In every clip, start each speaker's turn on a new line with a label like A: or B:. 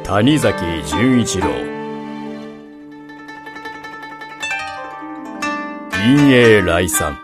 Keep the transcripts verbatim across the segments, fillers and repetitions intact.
A: 谷崎潤一郎。陰影来賛。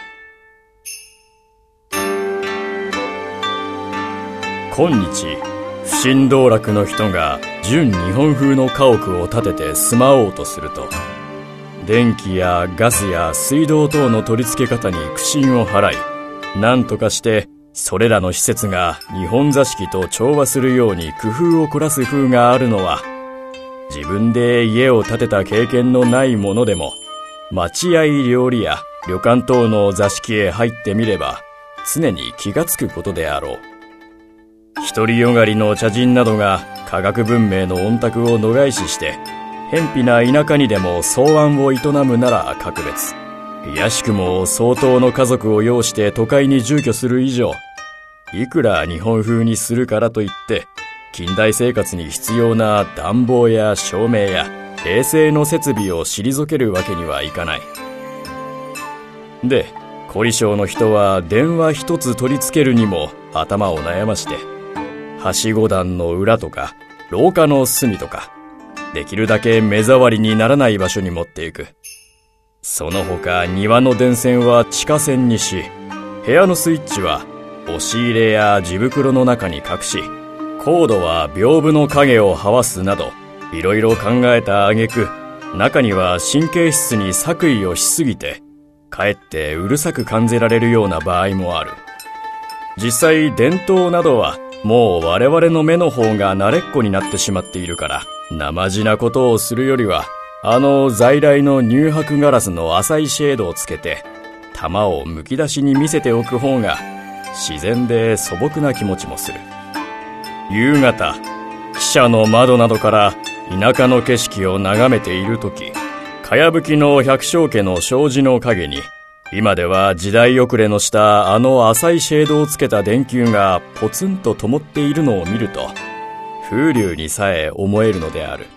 A: 今日不審道楽の人が純日本風の家屋を建てて住まおうとすると、電気やガスや水道等の取り付け方に苦心を払い、何とかしてそれらの施設が日本座敷と調和するように工夫を凝らす風があるのは、自分で家を建てた経験のないものでも、待合料理や旅館等の座敷へ入ってみれば常に気がつくことであろう。独りよがりの茶人などが科学文明の御託を度外視して偏僻な田舎にでも草庵を営むなら格別、卑しくも相当の家族を擁して都会に住居する以上、いくら日本風にするからといって近代生活に必要な暖房や照明や衛生の設備を退けるわけにはいかない。で、凝り性の人は電話一つ取り付けるにも頭を悩まして、はしご段の裏とか廊下の隅とか、できるだけ目障りにならない場所に持っていく。その他庭の電線は地下線にし、部屋のスイッチは押し入れや地袋の中に隠し、コードは屏風の影をはわすなど、いろいろ考えた挙句、中には神経質に作為をしすぎて、かえってうるさく感じられるような場合もある。実際電灯などはもう我々の目の方が慣れっこになってしまっているから、生地なことをするよりは、あの在来の乳白ガラスの浅いシェードをつけて玉をむき出しに見せておく方が自然で素朴な気持ちもする。夕方、汽車の窓などから田舎の景色を眺めているとき、かやぶきの百姓家の障子の影に、今では時代遅れのしたあの浅いシェードをつけた電球がポツンと灯っているのを見ると、風流にさえ思えるのである。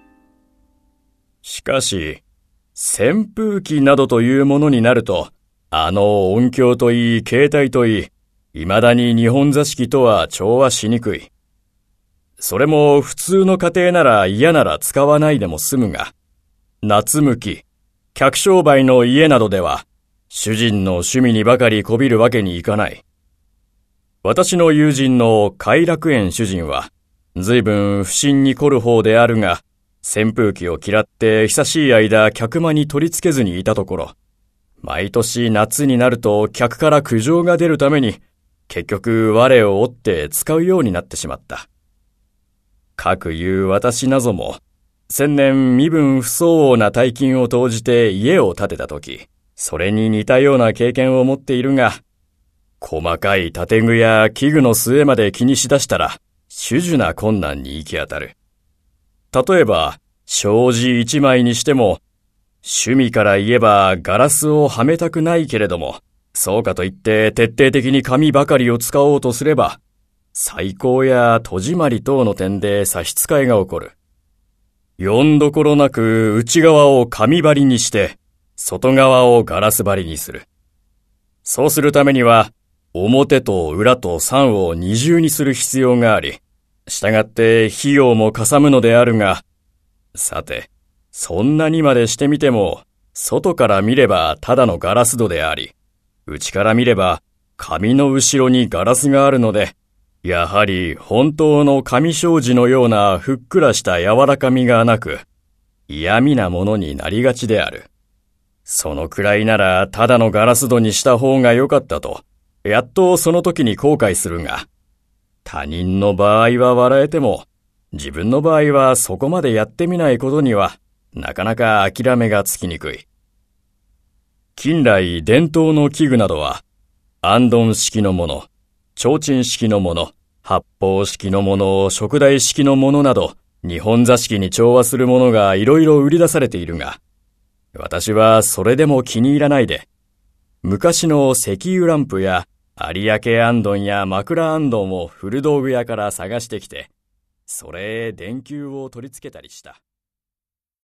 A: しかし、扇風機などというものになると、あの音響といい形態といい、未だに日本座敷とは調和しにくい。それも普通の家庭なら嫌なら使わないでも済むが、夏向き、客商売の家などでは、主人の趣味にばかりこびるわけにいかない。私の友人の偕楽園主人は、随分不審に凝る方であるが、扇風機を嫌って久しい間客間に取り付けずにいたところ、毎年夏になると客から苦情が出るために、結局我を折って使うようになってしまった。かくいう私なぞも、先年身分不相応な大金を投じて家を建てたとき、それに似たような経験を持っているが、細かい建具や器具の末まで気にしだしたら、種々な困難に行き当たる。例えば、障子一枚にしても、趣味から言えばガラスをはめたくないけれども、そうかといって徹底的に紙ばかりを使おうとすれば、採光や戸締まり等の点で差し支えが起こる。よんどころなく内側を紙張りにして、外側をガラス張りにする。そうするためには、表と裏と桟を二重にする必要があり、したがって費用もかさむのであるが、さて、そんなにまでしてみても、外から見ればただのガラス戸であり、内から見れば紙の後ろにガラスがあるので、やはり本当の紙障子のようなふっくらした柔らかみがなく、嫌味なものになりがちである。そのくらいならただのガラス戸にした方が良かったと、やっとその時に後悔するが、他人の場合は笑えても、自分の場合はそこまでやってみないことには、なかなか諦めがつきにくい。近来伝統の器具などは、アンドン式のもの、提灯式のもの、発泡式のもの、燭台式のものなど、日本座敷に調和するものがいろいろ売り出されているが、私はそれでも気に入らないで、昔の石油ランプや有明あんどんや枕あんどんを古道具屋から探してきて、それへ電球を取り付けたりした。